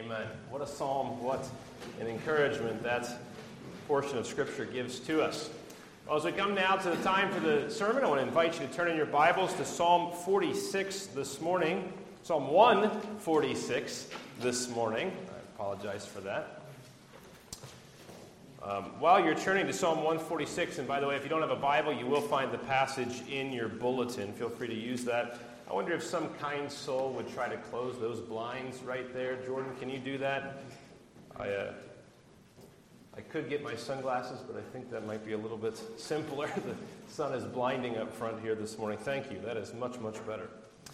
Amen. What a psalm, what an encouragement that portion of Scripture gives to us. Well, as we come now to the time for the sermon, I want to invite you to turn in your Bibles to Psalm 46 this morning. Psalm 146 this morning. I apologize for that. While you're turning to Psalm 146, and by the way, if you don't have a Bible, you will find the passage in your bulletin. Feel free to use that. I wonder if some kind soul would try to close those blinds right there. Jordan, can you do that? I could get my sunglasses, but I think that might be a little bit simpler. The sun is blinding up front here this morning. Thank you. That is much, much better.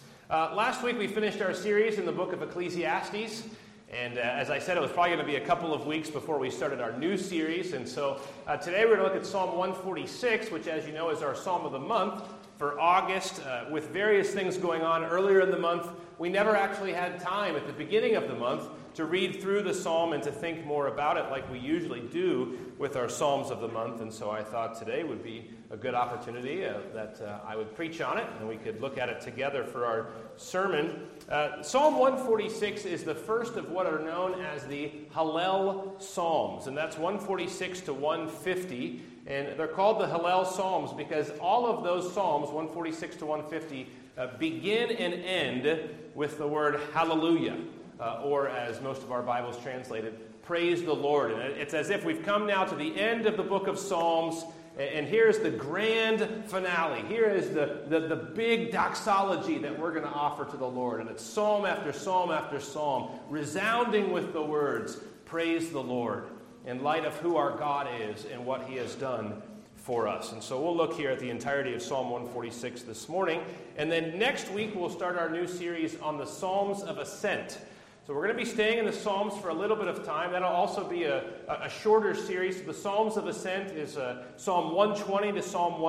Last week we finished our series in the book of Ecclesiastes. And as I said, it was probably going to be a couple of weeks before we started our new series. And so today we're going to look at Psalm 146, which, as you know, is our Psalm of the month for August. With various things going on earlier in the month, we never actually had time at the beginning of the month to read through the psalm and to think more about it like we usually do with our Psalms of the month. And so I thought today would be a good opportunity that I would preach on it and we could look at it together for our sermon. Psalm 146 is the first of what are known as the Hallel Psalms, and that's 146 to 150. And they're called the Hallel Psalms because all of those Psalms, 146 to 150, begin and end with the word hallelujah. Or as most of our Bibles translate it, praise the Lord. And it's as if we've come now to the end of the book of Psalms, and here's the grand finale. Here is the big doxology that we're going to offer to the Lord. And it's psalm after psalm after psalm, resounding with the words, praise the Lord, in light of who our God is and what He has done for us. And so we'll look here at the entirety of Psalm 146 this morning. And then next week we'll start our new series on the Psalms of Ascent. So we're going to be staying in the Psalms for a little bit of time. That'll also be a shorter series. The Psalms of Ascent is Psalm 120 to Psalm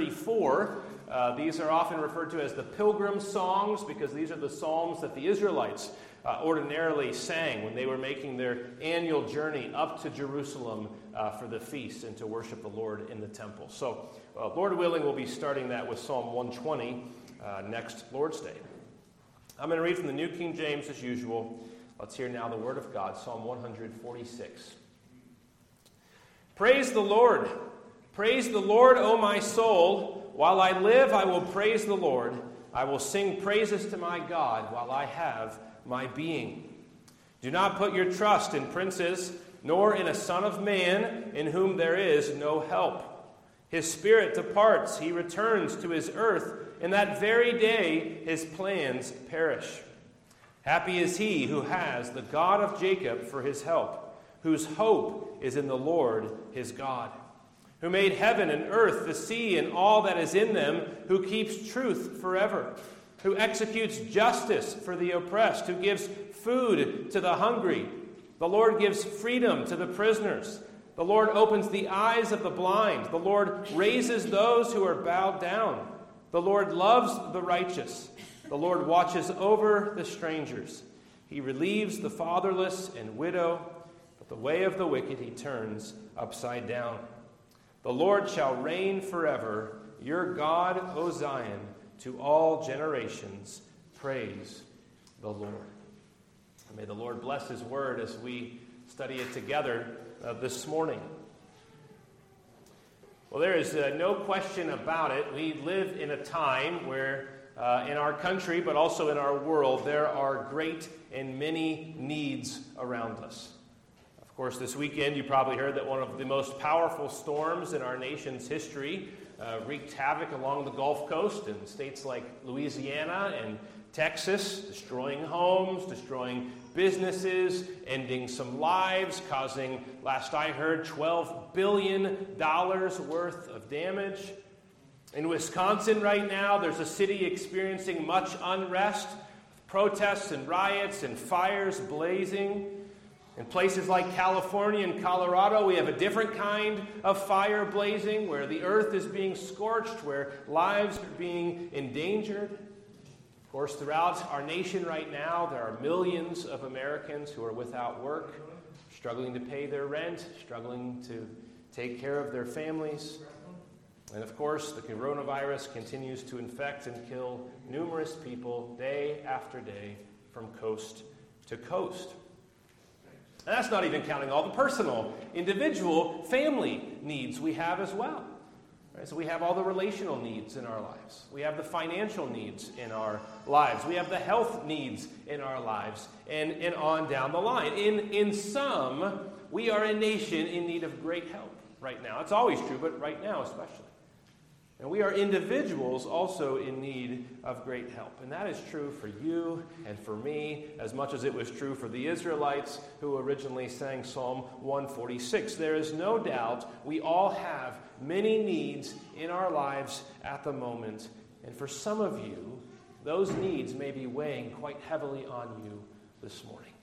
134. These are often referred to as the pilgrim songs because these are the psalms that the Israelites ordinarily sang when they were making their annual journey up to Jerusalem for the feast and to worship the Lord in the temple. So, Lord willing, we'll be starting that with Psalm 120 next Lord's Day. I'm going to read from the New King James as usual. Let's hear now the Word of God, Psalm 146. Praise the Lord. Praise the Lord, O my soul. While I live, I will praise the Lord. I will sing praises to my God while I have my being. Do not put your trust in princes, nor in a son of man, in whom there is no help. His spirit departs, he returns to his earth, and that very day his plans perish. Happy is he who has the God of Jacob for his help, whose hope is in the Lord his God, who made heaven and earth, the sea, and all that is in them, who keeps truth forever, who executes justice for the oppressed, who gives food to the hungry. The Lord gives freedom to the prisoners. The Lord opens the eyes of the blind. The Lord raises those who are bowed down. The Lord loves the righteous. The Lord watches over the strangers. He relieves the fatherless and widow, but the way of the wicked he turns upside down. The Lord shall reign forever, your God, O Zion, to all generations. Praise the Lord. And may the Lord bless His word as we study it together this morning. Well, there is no question about it. We live in a time where in our country, but also in our world, there are great and many needs around us. Of course, this weekend you probably heard that one of the most powerful storms in our nation's history wreaked havoc along the Gulf Coast in states like Louisiana and Texas, destroying homes, destroying businesses, ending some lives, causing, last I heard, $12 billion worth of damage. In Wisconsin right now, there's a city experiencing much unrest, protests and riots and fires blazing. In places like California and Colorado, we have a different kind of fire blazing, where the earth is being scorched, where lives are being endangered. Of course, throughout our nation right now, there are millions of Americans who are without work, struggling to pay their rent, struggling to take care of their families. And of course, the coronavirus continues to infect and kill numerous people day after day from coast to coast. And that's not even counting all the personal, individual, family needs we have as well. Right? So we have all the relational needs in our lives. We have the financial needs in our lives. We have the health needs in our lives, and on down the line. In sum, we are a nation in need of great help right now. It's always true, but right now especially. And we are individuals also in need of great help. And that is true for you and for me, as much as it was true for the Israelites who originally sang Psalm 146. There is no doubt we all have many needs in our lives at the moment. And for some of you, those needs may be weighing quite heavily on you this morning.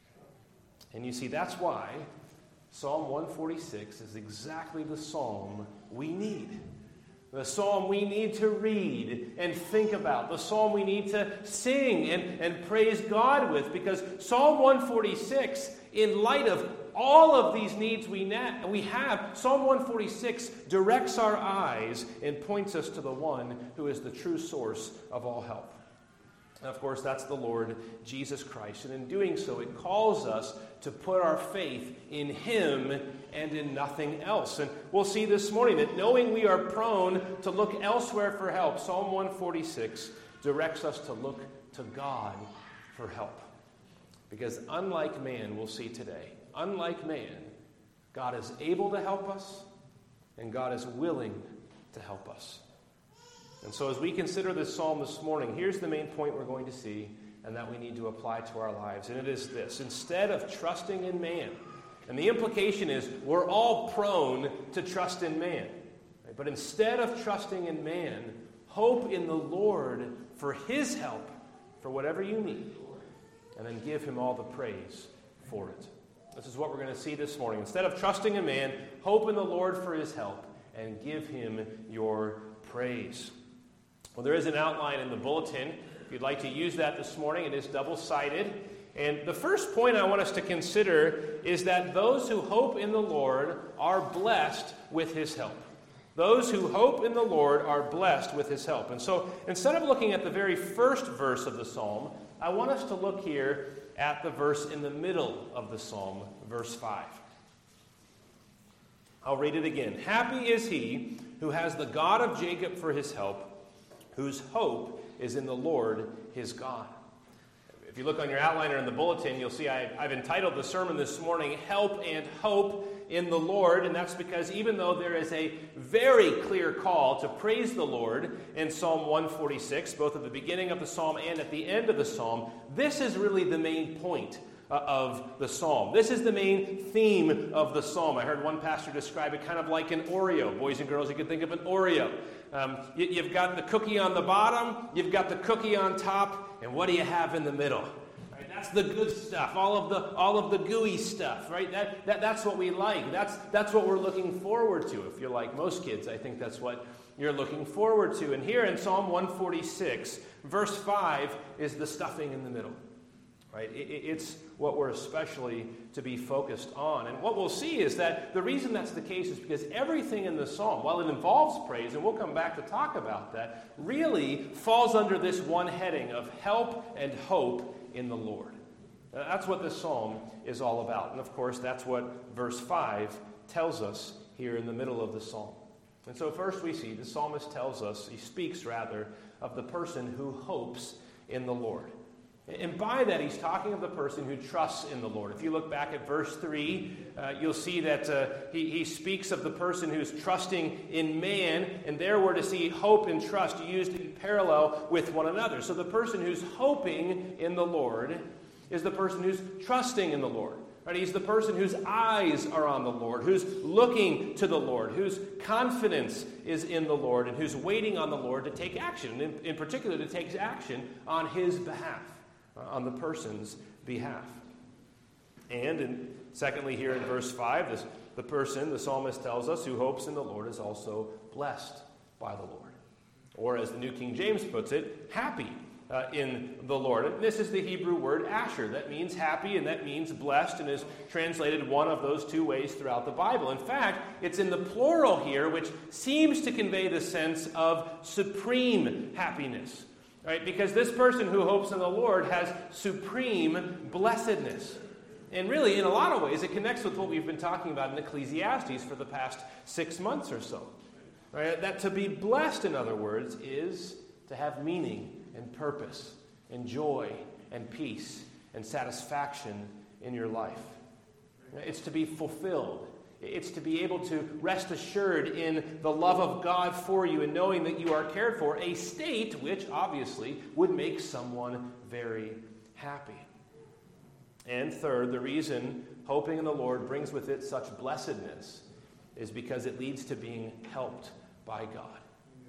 And you see, that's why Psalm 146 is exactly the psalm we need. The psalm we need to read and think about. The psalm we need to sing and praise God with. Because Psalm 146, in light of all of these needs we have, Psalm 146 directs our eyes and points us to the one who is the true source of all help. And of course, that's the Lord Jesus Christ. And in doing so, it calls us to put our faith in Him and in nothing else. And we'll see this morning that knowing we are prone to look elsewhere for help, Psalm 146 directs us to look to God for help. Because unlike man, we'll see today, unlike man, God is able to help us, and God is willing to help us. And so as we consider this psalm this morning, here's the main point we're going to see and that we need to apply to our lives. And it is this: instead of trusting in man, and the implication is we're all prone to trust in man. Right? But instead of trusting in man, hope in the Lord for His help for whatever you need, and then give Him all the praise for it. This is what we're going to see this morning. Instead of trusting in man, hope in the Lord for His help, and give Him your praise. Well, there is an outline in the bulletin. If you'd like to use that this morning, it is double-sided. And the first point I want us to consider is that those who hope in the Lord are blessed with His help. Those who hope in the Lord are blessed with His help. And so instead of looking at the very first verse of the psalm, I want us to look here at the verse in the middle of the psalm, verse 5. I'll read it again. Happy is he who has the God of Jacob for his help, whose hope is in the Lord his God. If you look on your outline or in the bulletin, you'll see I've entitled the sermon this morning, Help and Hope in the Lord. And that's because even though there is a very clear call to praise the Lord in Psalm 146, both at the beginning of the psalm and at the end of the psalm, this is really the main point of the psalm. This is the main theme of the psalm. I heard one pastor describe it kind of like an Oreo. Boys and girls, you can think of an Oreo. You've got the cookie on the bottom, you've got the cookie on top, and what do you have in the middle? Right, that's the good stuff, all of the gooey stuff, right? That's what we like. That's what we're looking forward to. If you're like most kids, I think that's what you're looking forward to. And here in Psalm 146, verse 5 is the stuffing in the middle. Right? It's what we're especially to be focused on. And what we'll see is that the reason that's the case is because everything in the psalm, while it involves praise, and we'll come back to talk about that, really falls under this one heading of help and hope in the Lord. That's what this psalm is all about. And of course, that's what verse 5 tells us here in the middle of the psalm. And so first we see the psalmist tells us, he speaks rather, of the person who hopes in the Lord. And by that, he's talking of the person who trusts in the Lord. If you look back at verse 3, you'll see that he speaks of the person who's trusting in man, and there we're to see hope and trust used in parallel with one another. So the person who's hoping in the Lord is the person who's trusting in the Lord. Right? He's the person whose eyes are on the Lord, who's looking to the Lord, whose confidence is in the Lord, and who's waiting on the Lord to take action, and in particular to take action on his behalf. On the person's behalf. And secondly, here in verse 5, the person, the psalmist tells us, who hopes in the Lord is also blessed by the Lord. Or as the New King James puts it, happy in the Lord. And this is the Hebrew word asher. That means happy and that means blessed, and is translated one of those two ways throughout the Bible. In fact, it's in the plural here, which seems to convey the sense of supreme happiness. Right? Because this person who hopes in the Lord has supreme blessedness. And really, in a lot of ways, it connects with what we've been talking about in Ecclesiastes for the past 6 months or so. Right? That to be blessed, in other words, is to have meaning and purpose and joy and peace and satisfaction in your life. It's to be fulfilled. It's to be able to rest assured in the love of God for you and knowing that you are cared for, a state which obviously would make someone very happy. And third, the reason hoping in the Lord brings with it such blessedness is because it leads to being helped by God.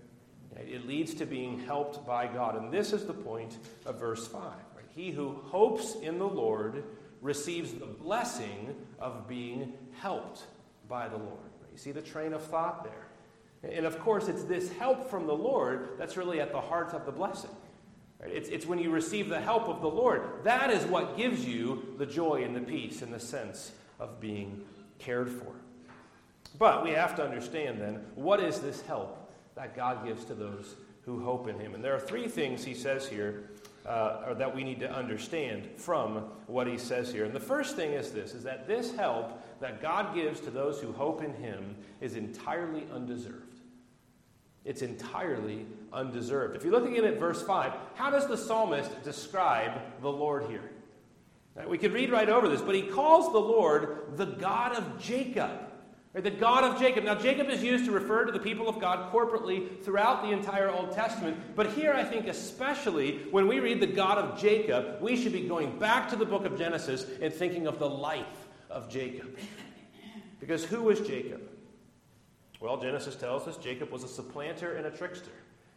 It leads to being helped by God. And this is the point of verse 5. Right? He who hopes in the Lord receives the blessing of being helped by the Lord. Right? You see the train of thought there. And of course, it's this help from the Lord that's really at the heart of the blessing. Right? It's when you receive the help of the Lord. That is what gives you the joy and the peace and the sense of being cared for. But we have to understand then, what is this help that God gives to those who hope in him? And there are three things he says here that we need to understand from what he says here. And the first thing is this, is that this help that God gives to those who hope in him is entirely undeserved. It's entirely undeserved. If you look again at verse 5, how does the psalmist describe the Lord here? Now, we could read right over this, but he calls the Lord the God of Jacob. Right, the God of Jacob. Now, Jacob is used to refer to the people of God corporately throughout the entire Old Testament. But here, I think especially when we read the God of Jacob, we should be going back to the book of Genesis and thinking of the life of Jacob. Because who was Jacob? Well, Genesis tells us Jacob was a supplanter and a trickster.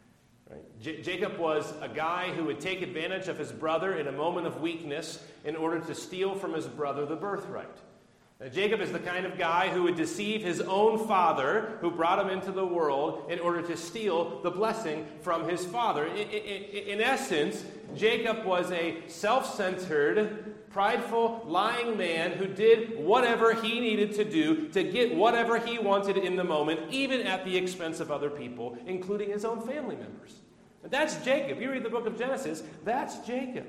Right? Jacob was a guy who would take advantage of his brother in a moment of weakness in order to steal from his brother the birthright. Now, Jacob is the kind of guy who would deceive his own father, who brought him into the world, in order to steal the blessing from his father. In essence, Jacob was a self-centered, prideful, lying man who did whatever he needed to do to get whatever he wanted in the moment, even at the expense of other people, including his own family members. And that's Jacob. You read the book of Genesis, that's Jacob.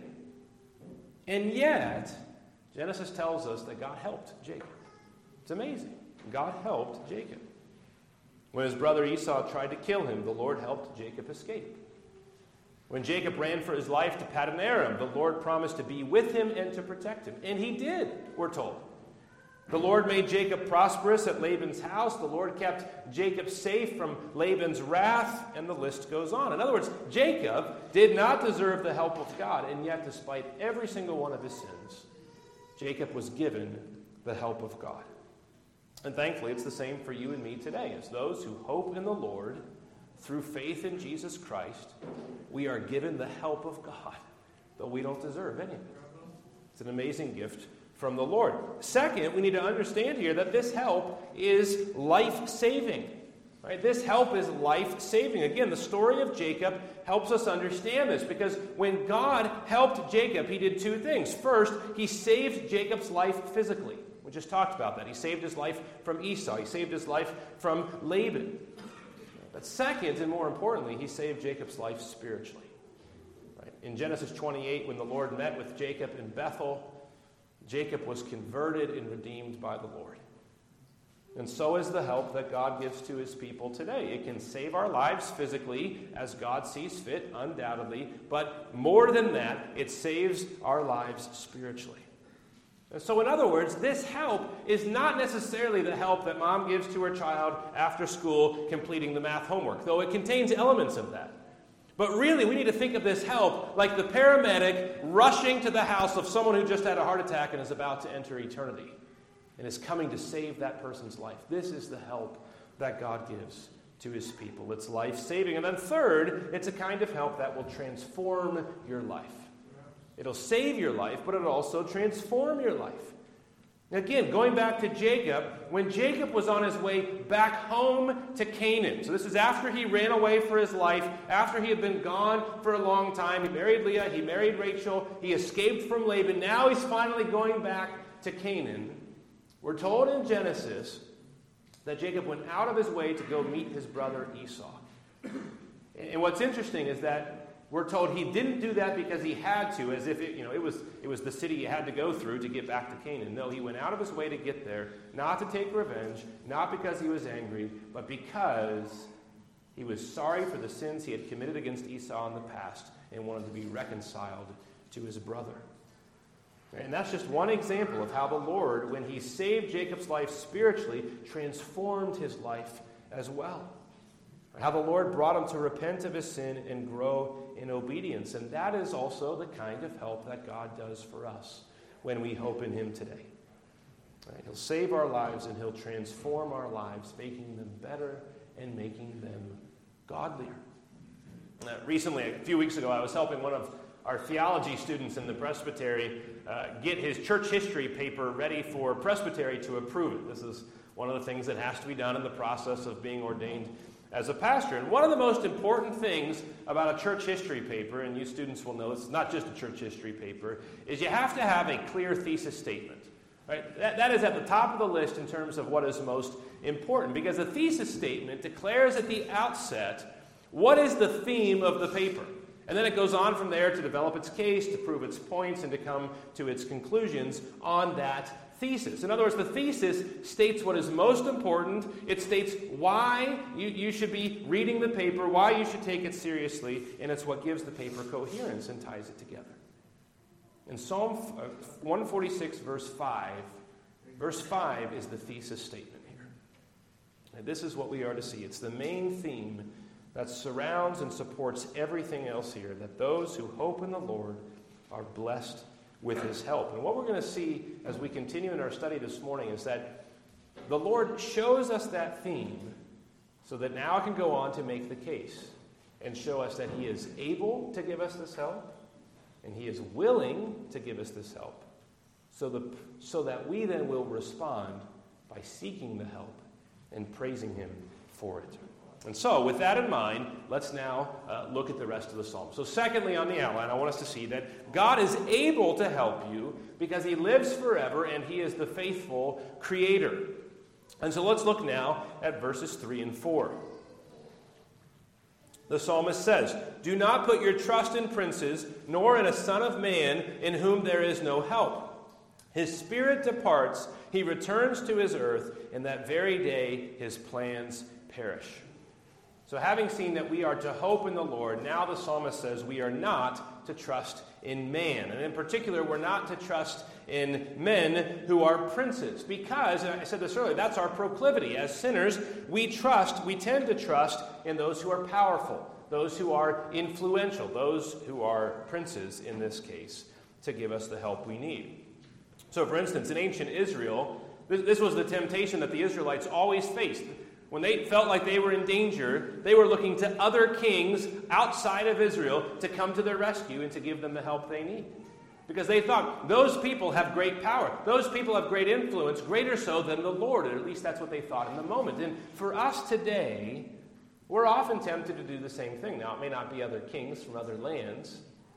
And yet, Genesis tells us that God helped Jacob. It's amazing. God helped Jacob. When his brother Esau tried to kill him, the Lord helped Jacob escape. When Jacob ran for his life to Paddan Aram, the Lord promised to be with him and to protect him. And he did, we're told. The Lord made Jacob prosperous at Laban's house. The Lord kept Jacob safe from Laban's wrath, and the list goes on. In other words, Jacob did not deserve the help of God, and yet despite every single one of his sins, Jacob was given the help of God. And thankfully, it's the same for you and me today. As those who hope in the Lord, through faith in Jesus Christ, we are given the help of God, though we don't deserve any of it. It's an amazing gift from the Lord. Second, we need to understand here that this help is life-saving. Right? This help is life-saving. Again, the story of Jacob helps us understand this, because when God helped Jacob, he did two things. First, he saved Jacob's life physically. We just talked about that. He saved his life from Esau. He saved his life from Laban. But second, and more importantly, he saved Jacob's life spiritually. Right? In Genesis 28, when the Lord met with Jacob in Bethel, Jacob was converted and redeemed by the Lord. And so is the help that God gives to his people today. It can save our lives physically as God sees fit, undoubtedly. But more than that, it saves our lives spiritually. And so in other words, this help is not necessarily the help that mom gives to her child after school completing the math homework, though it contains elements of that. But really, we need to think of this help like the paramedic rushing to the house of someone who just had a heart attack and is about to enter eternity and is coming to save that person's life. This is the help that God gives to his people. It's life-saving. And then third, it's a kind of help that will transform your life. It'll save your life, but it'll also transform your life. Again, going back to Jacob, when Jacob was on his way back home to Canaan, so this is after he ran away for his life, after he had been gone for a long time. He married Leah, he married Rachel, he escaped from Laban. Now he's finally going back to Canaan. We're told in Genesis that Jacob went out of his way to go meet his brother Esau. And what's interesting is that We're told he didn't do that because he had to, as if it was the city he had to go through to get back to Canaan. No, he went out of his way to get there, not to take revenge, not because he was angry, but because he was sorry for the sins he had committed against Esau in the past and wanted to be reconciled to his brother. And that's just one example of how the Lord, when he saved Jacob's life spiritually, transformed his life as well. How the Lord brought him to repent of his sin and grow in obedience. And that is also the kind of help that God does for us when we hope in him today. Right? He'll save our lives and he'll transform our lives, making them better and making them godlier. Recently, a few weeks ago, I was helping one of our theology students in the presbytery get his church history paper ready for presbytery to approve it. This is one of the things that has to be done in the process of being ordained as a pastor. And one of the most important things about a church history paper, and you students will know it's not just a church history paper, is you have to have a clear thesis statement. Right? That is at the top of the list in terms of what is most important, because a thesis statement declares at the outset what is the theme of the paper. And then it goes on from there to develop its case, to prove its points, and to come to its conclusions on that thesis. In other words, the thesis states what is most important. It states why you should be reading the paper, why you should take it seriously, and it's what gives the paper coherence and ties it together. In Psalm 146, verse 5 is the thesis statement here. And this is what we are to see. It's the main theme that surrounds and supports everything else here, that those who hope in the Lord are blessed with his help. And what we're going to see as we continue in our study this morning is that the Lord shows us that theme so that now I can go on to make the case and show us that he is able to give us this help and he is willing to give us this help so that we then will respond by seeking the help and praising him for it. And so, with that in mind, let's now look at the rest of the psalm. So secondly on the outline, I want us to see that God is able to help you because he lives forever and he is the faithful creator. And so let's look now at verses 3 and 4. The psalmist says, "Do not put your trust in princes, nor in a son of man in whom there is no help. His spirit departs, he returns to his earth, and that very day his plans perish." So having seen that we are to hope in the Lord, now the psalmist says we are not to trust in man. And in particular, we're not to trust in men who are princes. Because, and I said this earlier, that's our proclivity. As sinners, we tend to trust in those who are powerful, those who are influential, those who are princes in this case, to give us the help we need. So for instance, in ancient Israel, this was the temptation that the Israelites always faced. When they felt like they were in danger, they were looking to other kings outside of Israel to come to their rescue and to give them the help they need. Because they thought, those people have great power. Those people have great influence, greater so than the Lord. Or at least that's what they thought in the moment. And for us today, we're often tempted to do the same thing. Now, it may not be other kings from other lands,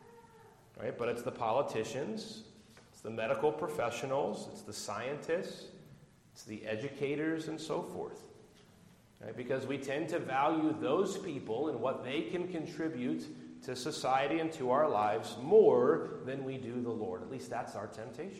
right? But it's the politicians, it's the medical professionals, it's the scientists, it's the educators, and so forth. Right? Because we tend to value those people and what they can contribute to society and to our lives more than we do the Lord. At least that's our temptation.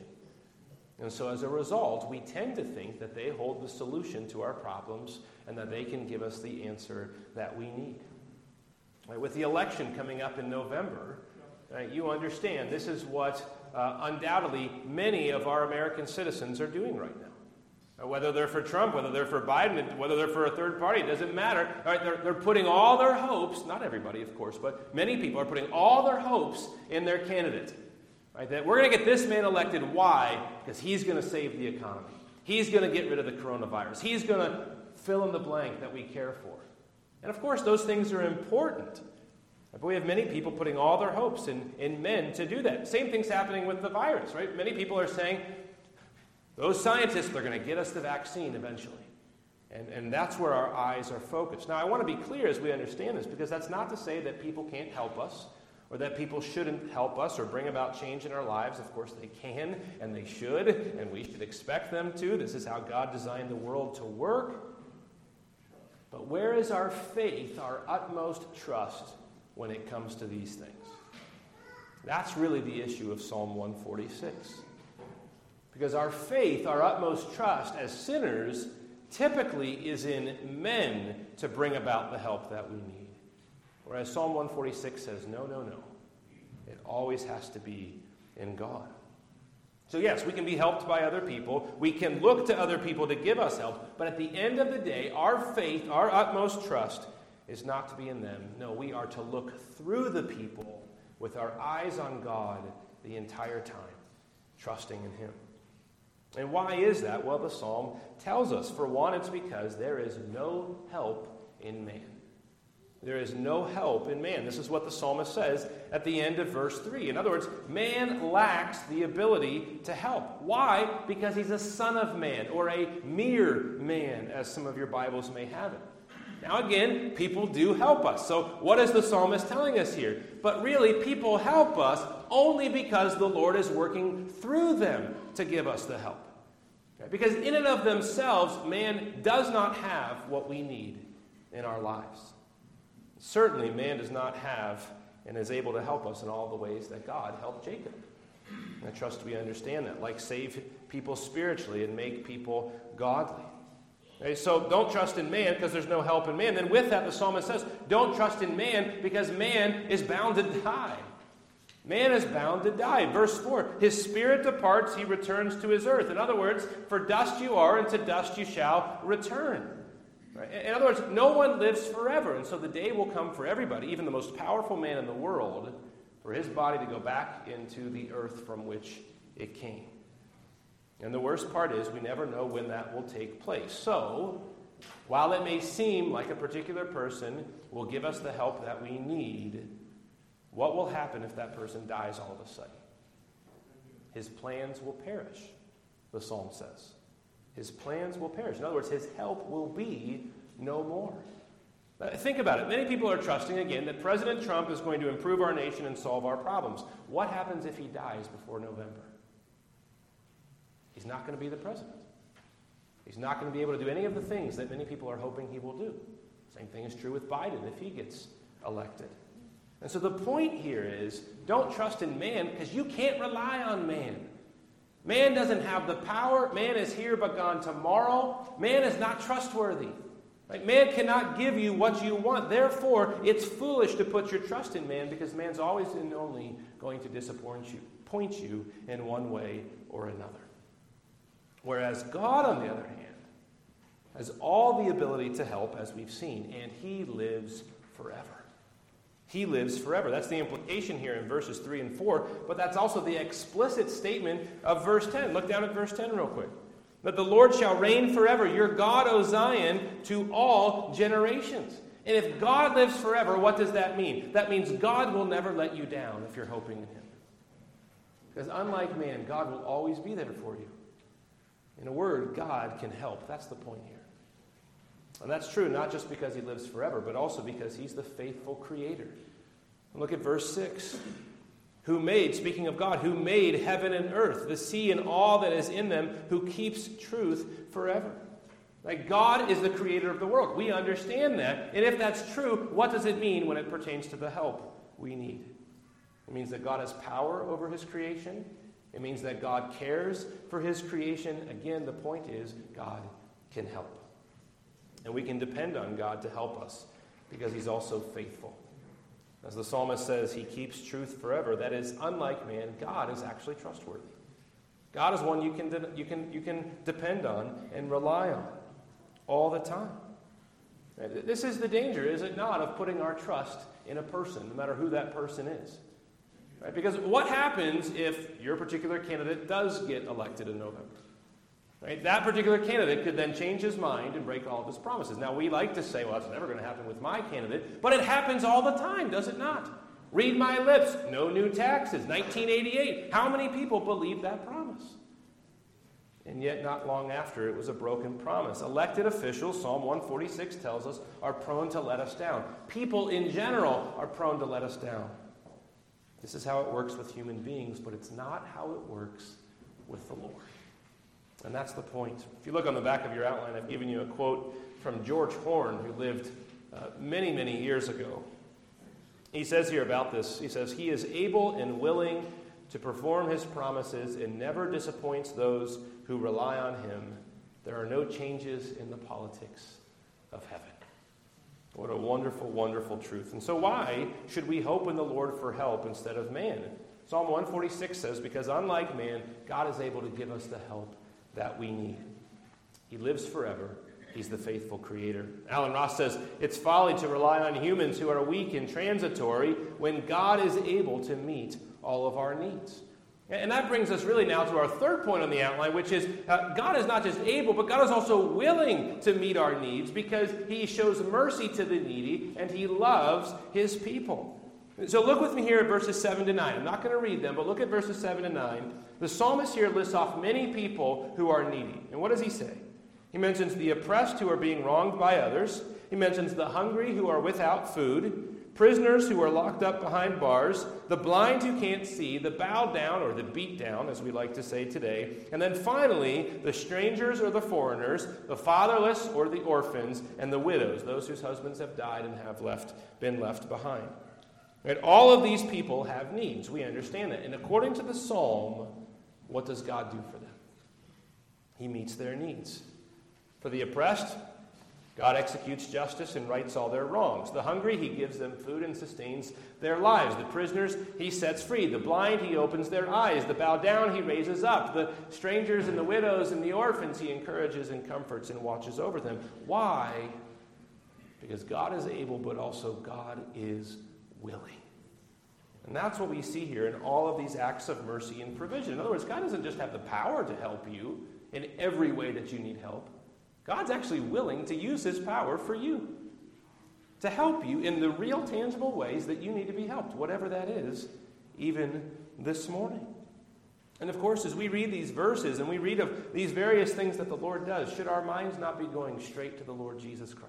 And so as a result, we tend to think that they hold the solution to our problems and that they can give us the answer that we need. Right? With the election coming up in November, you understand this is what undoubtedly many of our American citizens are doing right now. Whether they're for Trump, whether they're for Biden, whether they're for a third party, it doesn't matter. All right, they're putting all their hopes, not everybody, of course, but many people are putting all their hopes in their candidate. Right? That we're going to get this man elected. Why? Because he's going to save the economy. He's going to get rid of the coronavirus. He's going to fill in the blank that we care for. And of course, those things are important. But we have many people putting all their hopes in men to do that. Same thing's happening with the virus, right? Many people are saying, those scientists, they're going to get us the vaccine eventually. And that's where our eyes are focused. Now, I want to be clear as we understand this, because that's not to say that people can't help us, or that people shouldn't help us or bring about change in our lives. Of course, they can, and they should, and we should expect them to. This is how God designed the world to work. But where is our faith, our utmost trust when it comes to these things. That's really the issue of Psalm 146. Because our faith, our utmost trust as sinners, typically is in men to bring about the help that we need. Whereas Psalm 146 says, no. It always has to be in God. So yes, we can be helped by other people. We can look to other people to give us help. But at the end of the day, our faith, our utmost trust, is not to be in them. No, we are to look through the people with our eyes on God the entire time, trusting in Him. And why is that? Well, the psalm tells us. For one, it's because there is no help in man. There is no help in man. This is what the psalmist says at the end of verse 3. In other words, man lacks the ability to help. Why? Because he's a son of man, or a mere man, as some of your Bibles may have it. Now again, people do help us. So what is the psalmist telling us here? But really, people help us only because the Lord is working through them to give us the help. Because in and of themselves, man does not have what we need in our lives. Certainly, man does not have and is able to help us in all the ways that God helped Jacob. And I trust we understand that, like save people spiritually and make people godly. Okay, so don't trust in man because there's no help in man. Then with that, the psalmist says, don't trust in man because man is bound to die. Man is bound to die. Verse 4, his spirit departs, he returns to his earth. In other words, for dust you are, and to dust you shall return. Right? In other words, no one lives forever. And so the day will come for everybody, even the most powerful man in the world, for his body to go back into the earth from which it came. And the worst part is we never know when that will take place. So, while it may seem like a particular person will give us the help that we need, what will happen if that person dies all of a sudden? His plans will perish, the psalm says. His plans will perish. In other words, his help will be no more. Think about it. Many people are trusting, again, that President Trump is going to improve our nation and solve our problems. What happens if he dies before November? He's not going to be the president. He's not going to be able to do any of the things that many people are hoping he will do. Same thing is true with Biden if he gets elected. And so the point here is, don't trust in man because you can't rely on man. Man doesn't have the power. Man is here but gone tomorrow. Man is not trustworthy. Right? Man cannot give you what you want. Therefore, it's foolish to put your trust in man because man's always and only going to disappoint you in one way or another. Whereas God, on the other hand, has all the ability to help, as we've seen, and he lives forever. He lives forever. That's the implication here in verses 3 and 4, but that's also the explicit statement of verse 10. Look down at verse 10 real quick. That the Lord shall reign forever, your God, O Zion, to all generations. And if God lives forever, what does that mean? That means God will never let you down if you're hoping in him. Because unlike man, God will always be there for you. In a word, God can help. That's the point here. And that's true not just because he lives forever, but also because he's the faithful creator. Look at verse 6. Who made, speaking of God, who made heaven and earth, the sea and all that is in them, who keeps truth forever. Like God is the creator of the world. We understand that. And if that's true, what does it mean when it pertains to the help we need? It means that God has power over his creation. It means that God cares for his creation. Again, the point is God can help. And we can depend on God to help us because he's also faithful. As the psalmist says, he keeps truth forever. That is, unlike man, God is actually trustworthy. God is one you can depend on and rely on all the time. This is the danger, is it not, of putting our trust in a person, no matter who that person is. Right? Because what happens if your particular candidate does get elected in November? Right? That particular candidate could then change his mind and break all of his promises. Now, we like to say, well, that's never going to happen with my candidate, but it happens all the time, does it not? Read my lips, no new taxes, 1988. How many people believe that promise? And yet, not long after, it was a broken promise. Elected officials, Psalm 146 tells us, are prone to let us down. People in general are prone to let us down. This is how it works with human beings, but it's not how it works with the Lord. And that's the point. If you look on the back of your outline, I've given you a quote from George Horne, who lived many, many years ago. He says here about this, he says, he is able and willing to perform his promises and never disappoints those who rely on him. There are no changes in the politics of heaven. What a wonderful, wonderful truth. And so why should we hope in the Lord for help instead of man? Psalm 146 says, because unlike man, God is able to give us the help that we need. He lives forever. He's the faithful creator. Alan Ross says, it's folly to rely on humans who are weak and transitory when God is able to meet all of our needs. And that brings us really now to our third point on the outline, which is God is not just able, but God is also willing to meet our needs because he shows mercy to the needy and he loves his people. So look with me here at verses 7 to 9. I'm not going to read them, but look at verses 7 to 9. The psalmist here lists off many people who are needy. And what does he say? He mentions the oppressed who are being wronged by others. He mentions the hungry who are without food. Prisoners who are locked up behind bars, the blind who can't see, the bowed down or the beat down, as we like to say today, and then finally, the strangers or the foreigners, the fatherless or the orphans, and the widows, those whose husbands have died and have been left behind. And all of these people have needs. We understand that. And according to the psalm, what does God do for them? He meets their needs. For the oppressed, God executes justice and rights all their wrongs. The hungry, he gives them food and sustains their lives. The prisoners, he sets free. The blind, he opens their eyes. The bowed down, he raises up. The strangers and the widows and the orphans, he encourages and comforts and watches over them. Why? Because God is able, but also God is willing. And that's what we see here in all of these acts of mercy and provision. In other words, God doesn't just have the power to help you in every way that you need help. God's actually willing to use his power for you, to help you in the real tangible ways that you need to be helped, whatever that is, even this morning. And of course, as we read these verses and we read of these various things that the Lord does, should our minds not be going straight to the Lord Jesus Christ?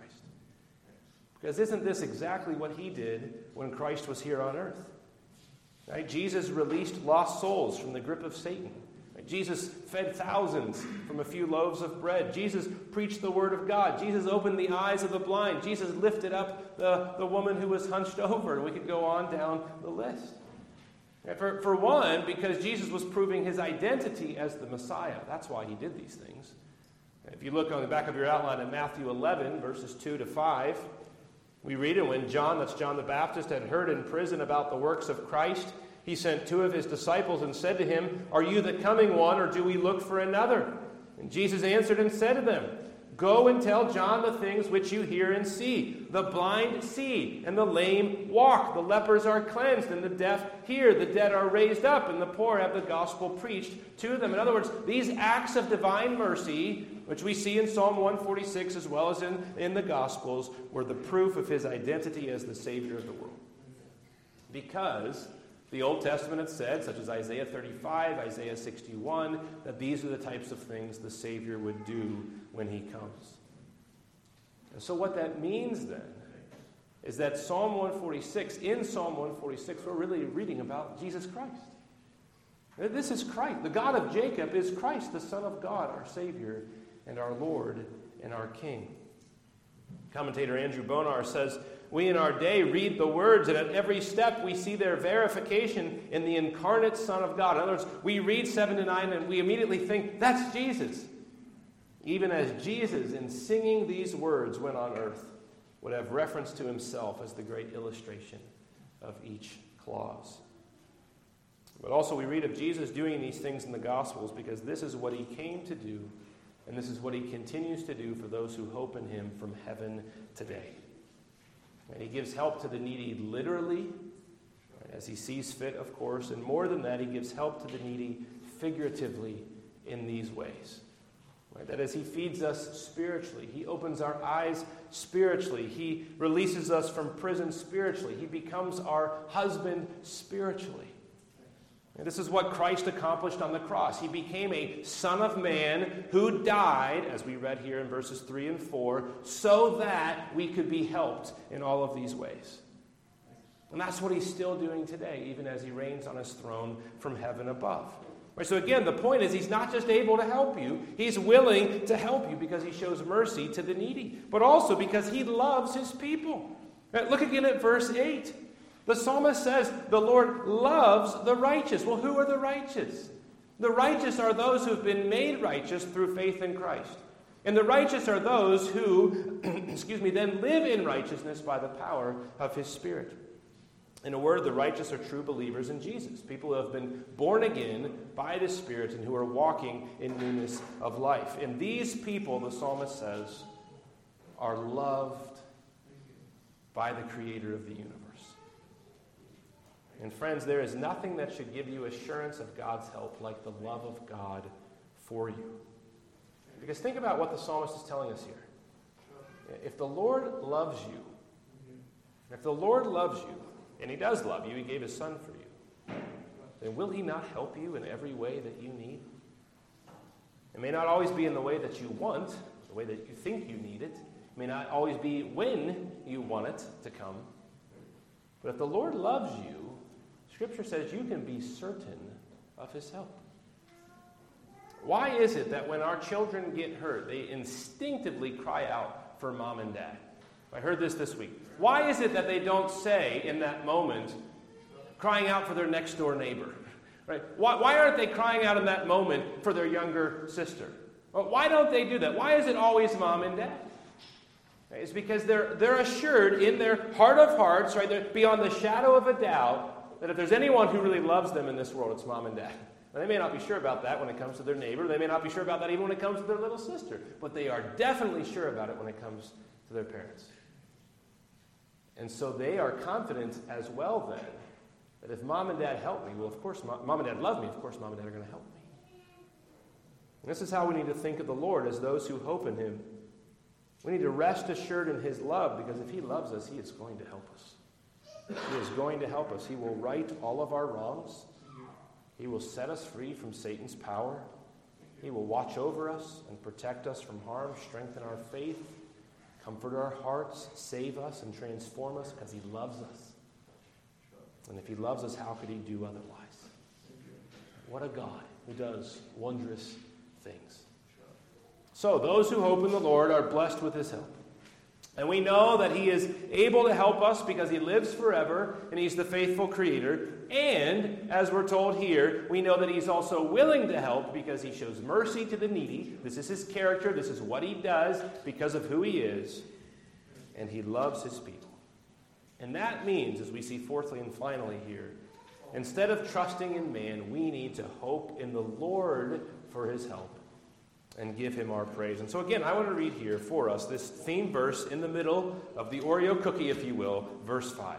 Because isn't this exactly what he did when Christ was here on earth? Right? Jesus released lost souls from the grip of Satan. Jesus fed thousands from a few loaves of bread. Jesus preached the word of God. Jesus opened the eyes of the blind. Jesus lifted up the woman who was hunched over. And we could go on down the list. And for one, because Jesus was proving his identity as the Messiah. That's why he did these things. If you look on the back of your outline in Matthew 11, verses 2 to 5, we read it when John, that's John the Baptist, had heard in prison about the works of Christ. He sent two of his disciples and said to him, "Are you the coming one, or do we look for another?" And Jesus answered and said to them, "Go and tell John the things which you hear and see. The blind see, and the lame walk. The lepers are cleansed, and the deaf hear. The dead are raised up, and the poor have the gospel preached to them." In other words, these acts of divine mercy, which we see in Psalm 146 as well as in the Gospels, were the proof of his identity as the Savior of the world. Because the Old Testament had said, such as Isaiah 35, Isaiah 61, that these are the types of things the Savior would do when he comes. And so what that means then is that in Psalm 146, we're really reading about Jesus Christ. This is Christ. The God of Jacob is Christ, the Son of God, our Savior and our Lord and our King. Commentator Andrew Bonar says, "We in our day read the words, and at every step we see their verification in the incarnate Son of God." In other words, we read 7 to 9 and we immediately think, that's Jesus. Even as Jesus, in singing these words when on earth, would have reference to himself as the great illustration of each clause. But also we read of Jesus doing these things in the Gospels because this is what he came to do, and this is what he continues to do for those who hope in him from heaven today. And he gives help to the needy literally, as he sees fit, of course. And more than that, he gives help to the needy figuratively in these ways. Right? That is, he feeds us spiritually. He opens our eyes spiritually. He releases us from prison spiritually. He becomes our husband spiritually. And this is what Christ accomplished on the cross. He became a Son of Man who died, as we read here in verses 3 and 4, so that we could be helped in all of these ways. And that's what he's still doing today, even as he reigns on his throne from heaven above. Right, so again, the point is he's not just able to help you, he's willing to help you because he shows mercy to the needy, but also because he loves his people. Right, look again at verse 8. The psalmist says the Lord loves the righteous. Well, who are the righteous? The righteous are those who have been made righteous through faith in Christ. And the righteous are those who, then live in righteousness by the power of his Spirit. In a word, the righteous are true believers in Jesus, people who have been born again by the Spirit and who are walking in newness of life. And these people, the psalmist says, are loved by the Creator of the universe. And friends, there is nothing that should give you assurance of God's help like the love of God for you. Because think about what the psalmist is telling us here. If the Lord loves you, and he does love you, he gave his son for you, then will he not help you in every way that you need? It may not always be in the way that you want, the way that you think you need it. It may not always be when you want it to come. But if the Lord loves you, Scripture says you can be certain of his help. Why is it that when our children get hurt, they instinctively cry out for mom and dad? I heard this week. Why is it that they don't say in that moment, crying out for their next door neighbor? Right? Why aren't they crying out in that moment for their younger sister? Well, why don't they do that? Why is it always mom and dad? It's because they're assured in their heart of hearts, right, they're beyond the shadow of a doubt, that if there's anyone who really loves them in this world, it's mom and dad. Now, they may not be sure about that when it comes to their neighbor. They may not be sure about that even when it comes to their little sister. But they are definitely sure about it when it comes to their parents. And so they are confident as well then that if mom and dad help me, well, of course, mom and dad love me. Of course, mom and dad are going to help me. And this is how we need to think of the Lord as those who hope in him. We need to rest assured in his love, because if he loves us, he is going to help us. He is going to help us. He will right all of our wrongs. He will set us free from Satan's power. He will watch over us and protect us from harm, strengthen our faith, comfort our hearts, save us, and transform us because he loves us. And if he loves us, how could he do otherwise? What a God who does wondrous things. So those who hope in the Lord are blessed with his help. And we know that he is able to help us because he lives forever and he's the faithful creator. And, as we're told here, we know that he's also willing to help because he shows mercy to the needy. This is his character. This is what he does because of who he is. And he loves his people. And that means, as we see fourthly and finally here, instead of trusting in man, we need to hope in the Lord for his help and give him our praise. And so again, I want to read here for us this theme verse in the middle of the Oreo cookie, if you will, verse 5.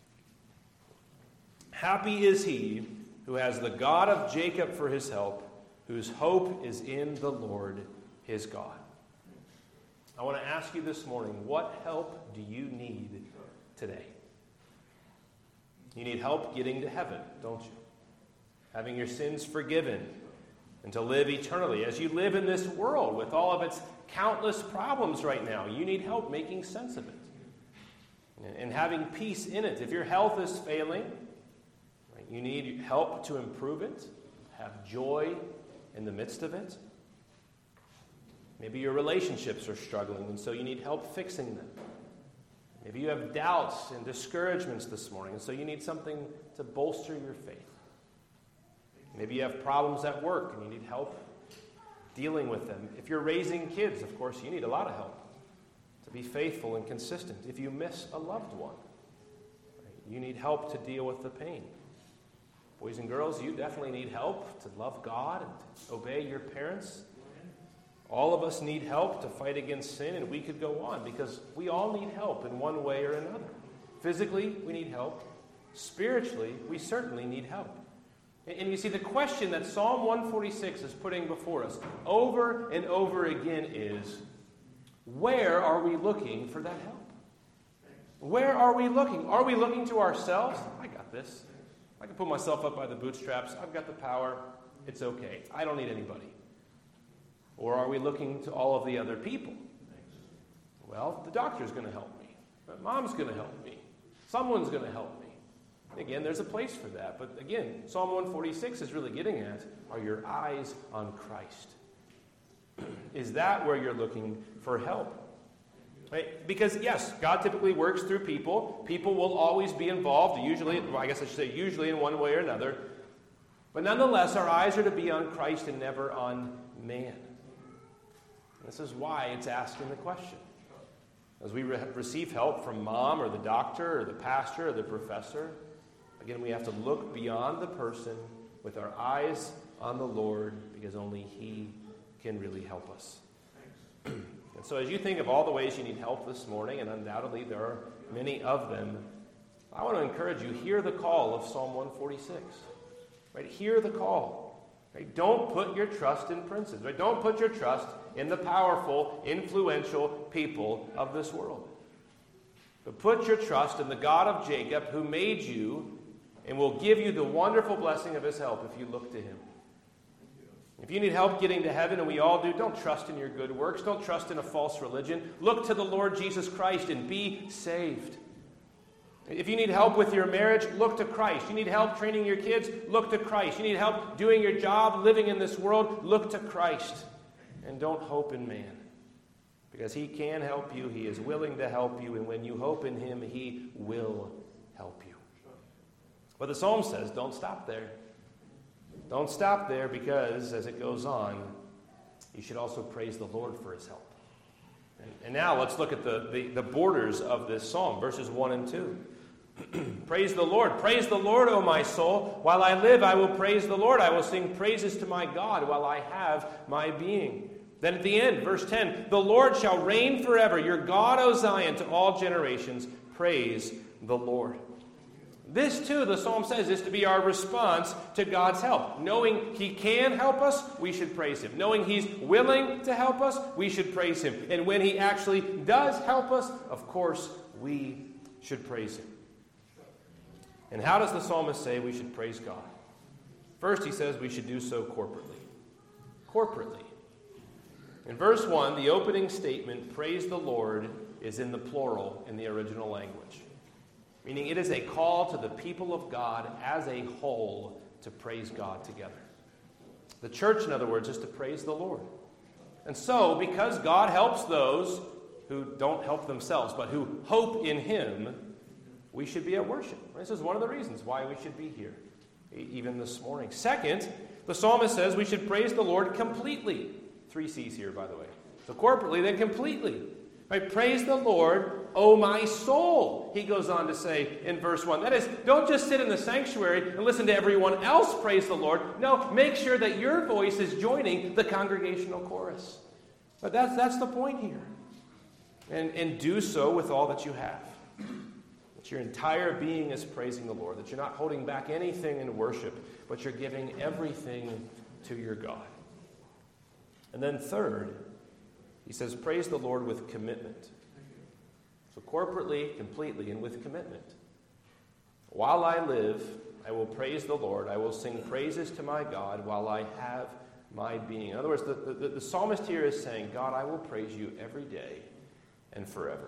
Happy is he who has the God of Jacob for his help, whose hope is in the Lord his God. I want to ask you this morning, what help do you need today? You need help getting to heaven, don't you? Having your sins forgiven, and to live eternally. As you live in this world with all of its countless problems right now, you need help making sense of it and having peace in it. If your health is failing, right, you need help to improve it, have joy in the midst of it. Maybe your relationships are struggling, and so you need help fixing them. Maybe you have doubts and discouragements this morning, and so you need something to bolster your faith. Maybe you have problems at work and you need help dealing with them. If you're raising kids, of course, you need a lot of help to be faithful and consistent. If you miss a loved one, right, you need help to deal with the pain. Boys and girls, you definitely need help to love God and to obey your parents. All of us need help to fight against sin, and we could go on because we all need help in one way or another. Physically, we need help. Spiritually, we certainly need help. And you see, the question that Psalm 146 is putting before us over and over again is, where are we looking for that help? Where are we looking? Are we looking to ourselves? I got this. I can pull myself up by the bootstraps. I've got the power. It's okay. I don't need anybody. Or are we looking to all of the other people? Well, the doctor's going to help me. Mom's going to help me. Someone's going to help me. Again, there's a place for that. But again, Psalm 146 is really getting at, are your eyes on Christ? Is that where you're looking for help? Right? Because, yes, God typically works through people. People will always be involved, usually in one way or another. But nonetheless, our eyes are to be on Christ and never on man. This is why it's asking the question. As we receive help from mom or the doctor or the pastor or the professor, again, we have to look beyond the person with our eyes on the Lord, because only He can really help us. And so as you think of all the ways you need help this morning, and undoubtedly there are many of them, I want to encourage you, hear the call of Psalm 146. Right? Hear the call. Right? Don't put your trust in princes. Right? Don't put your trust in the powerful, influential people of this world. But put your trust in the God of Jacob, who made you and will give you the wonderful blessing of His help if you look to Him. If you need help getting to heaven, and we all do, don't trust in your good works. Don't trust in a false religion. Look to the Lord Jesus Christ and be saved. If you need help with your marriage, look to Christ. You need help training your kids, look to Christ. You need help doing your job, living in this world, look to Christ. And don't hope in man. Because He can help you. He is willing to help you. And when you hope in Him, He will help you. But the psalm says, don't stop there. Don't stop there, because as it goes on, you should also praise the Lord for His help. And now let's look at the borders of this psalm, verses 1 and 2. Praise the Lord. Praise the Lord, O my soul. While I live, I will praise the Lord. I will sing praises to my God while I have my being. Then at the end, verse 10, the Lord shall reign forever. Your God, O Zion, to all generations. Praise the Lord. This, too, the psalm says, is to be our response to God's help. Knowing He can help us, we should praise Him. Knowing He's willing to help us, we should praise Him. And when He actually does help us, of course, we should praise Him. And how does the psalmist say we should praise God? First, he says we should do so corporately. Corporately. In verse 1, the opening statement, praise the Lord, is in the plural in the original language. Meaning it is a call to the people of God as a whole to praise God together. The church, in other words, is to praise the Lord. And so, because God helps those who don't help themselves, but who hope in Him, we should be at worship. This is one of the reasons why we should be here, even this morning. Second, the psalmist says we should praise the Lord completely. 3 C's here, by the way. So corporately, then completely. Right? Praise the Lord, O my soul, he goes on to say in verse 1. That is, don't just sit in the sanctuary and listen to everyone else praise the Lord. No, make sure that your voice is joining the congregational chorus. But that's the point here. And do so with all that you have. That your entire being is praising the Lord. That you're not holding back anything in worship, but you're giving everything to your God. And then third, he says, praise the Lord with commitment. So corporately, completely, and with commitment. While I live, I will praise the Lord. I will sing praises to my God while I have my being. In other words, the psalmist here is saying, God, I will praise you every day and forever.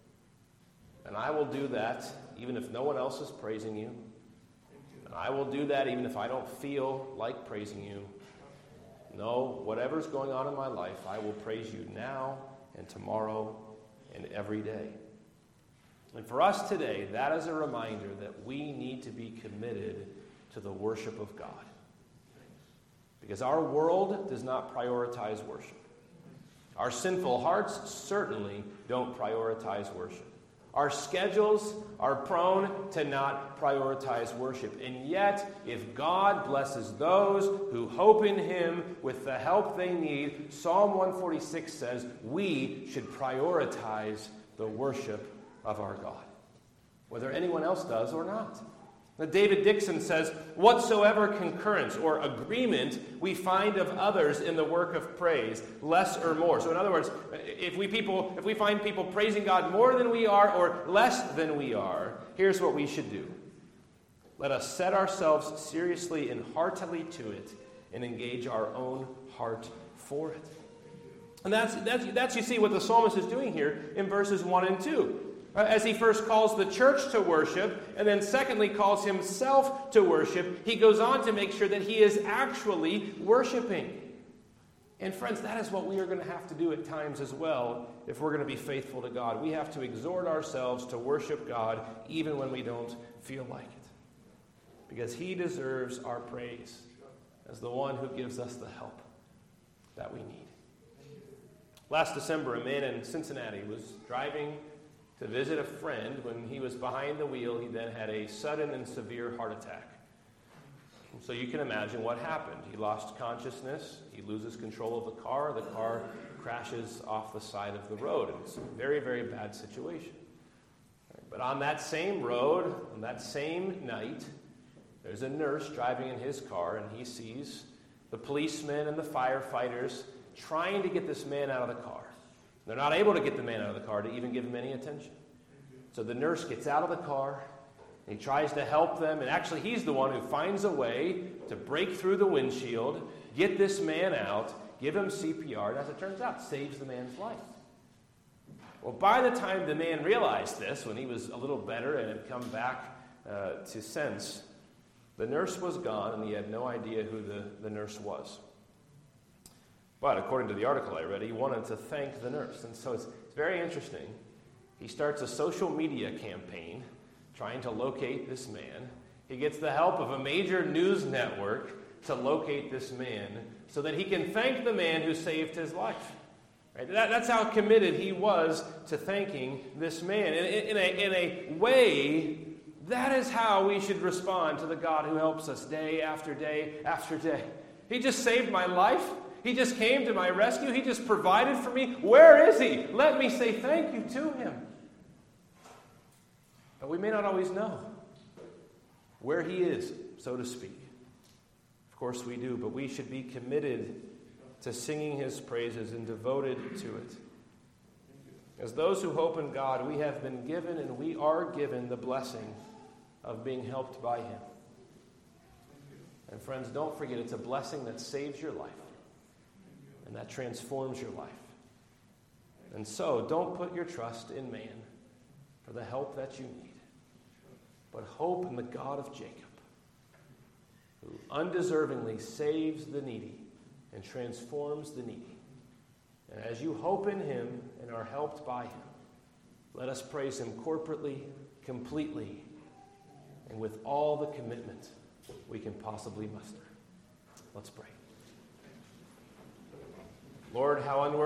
And I will do that even if no one else is praising you. And I will do that even if I don't feel like praising you. No, whatever's going on in my life, I will praise you now and tomorrow and every day. And for us today, that is a reminder that we need to be committed to the worship of God. Because our world does not prioritize worship. Our sinful hearts certainly don't prioritize worship. Our schedules are prone to not prioritize worship. And yet, if God blesses those who hope in Him with the help they need, Psalm 146 says we should prioritize the worship of our God, whether anyone else does or not. Now, David Dixon says, whatsoever concurrence or agreement we find of others in the work of praise, less or more. So in other words, if we find people praising God more than we are or less than we are, here's what we should do. Let us set ourselves seriously and heartily to it and engage our own heart for it. And that's you see what the psalmist is doing here in verses 1 and 2. As he first calls the church to worship, and then secondly calls himself to worship, he goes on to make sure that he is actually worshiping. And friends, that is what we are going to have to do at times as well if we're going to be faithful to God. We have to exhort ourselves to worship God even when we don't feel like it. Because he deserves our praise as the one who gives us the help that we need. Last December, a man in Cincinnati was driving to visit a friend. When he was behind the wheel, he then had a sudden and severe heart attack. So you can imagine what happened. He lost consciousness. He loses control of the car. The car crashes off the side of the road. And it's a very, very bad situation. But on that same road, on that same night, there's a nurse driving in his car, and he sees the policemen and the firefighters trying to get this man out of the car. They're not able to get the man out of the car to even give him any attention. So the nurse gets out of the car, and he tries to help them, and actually he's the one who finds a way to break through the windshield, get this man out, give him CPR, and as it turns out, saves the man's life. Well, by the time the man realized this, when he was a little better and had come back to sense, the nurse was gone, and he had no idea who the nurse was. But according to the article I read, he wanted to thank the nurse. And so it's very interesting. He starts a social media campaign trying to locate this man. He gets the help of a major news network to locate this man so that he can thank the man who saved his life. Right? That's how committed he was to thanking this man. In a way, that is how we should respond to the God who helps us day after day after day. He just saved my life. He just came to my rescue. He just provided for me. Where is he? Let me say thank you to him. But we may not always know where he is, so to speak. Of course we do, but we should be committed to singing his praises and devoted to it. As those who hope in God, we have been given and we are given the blessing of being helped by him. And friends, don't forget, it's a blessing that saves your life and that transforms your life. And so, don't put your trust in man for the help that you need, but hope in the God of Jacob, who undeservingly saves the needy and transforms the needy. And as you hope in him and are helped by him, let us praise him corporately, completely, and with all the commitment we can possibly muster. Let's pray. Lord, how unworthy